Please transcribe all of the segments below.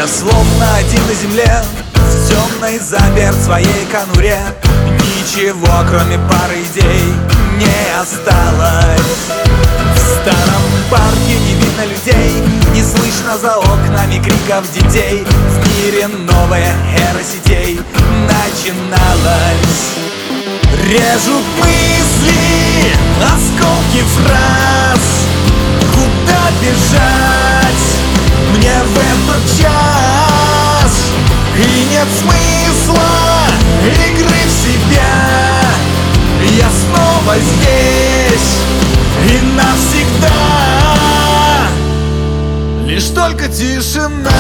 Я словно один на земле, в темной заперт в своей конуре. Ничего, кроме пары идей, не осталось. В старом парке не видно людей, не слышно за окнами криков детей. В мире новая эра сетей начиналась. Режут мысли, осколки фраз. Куда бежать мне в этот час? И нет смысла игры в себя. Я снова здесь и навсегда. Лишь только тишина.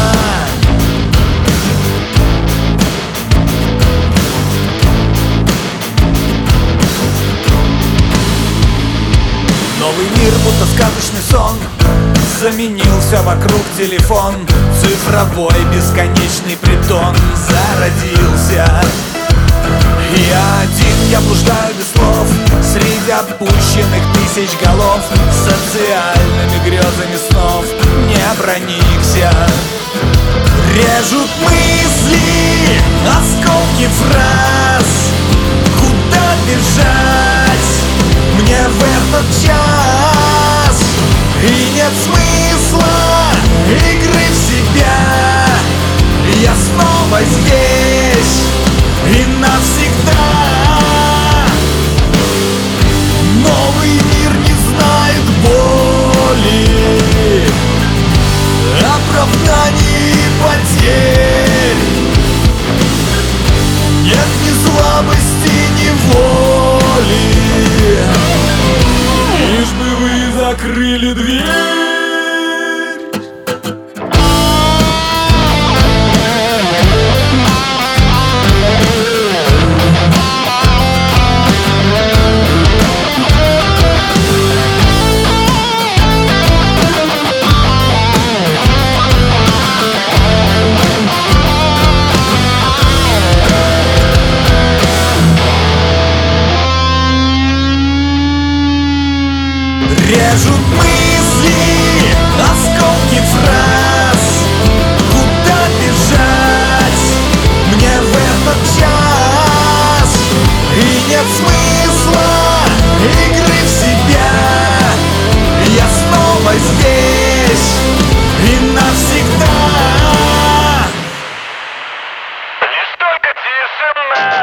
Новый мир, будто сказочный сон, заменил все вокруг телефон. Цифровой бесконечный притон зародился. Я один, я блуждаю без слов среди опущенных тысяч голов. Социальными грезами снов не проникся. Режут мысли, осколки фраз. Куда бежать мне в этот час? И нет смысла игры в себя. Я снова здесь и навсегда. Новый мир не знает боли, оправданий и потерь. Нет ни слабости, ни воли. Лишь бы вы закрыли дверь. Режут мысли, осколки фраз. Куда бежать мне в этот час? И нет смысла игры в себя. Я снова здесь и навсегда. Лишь только тишина.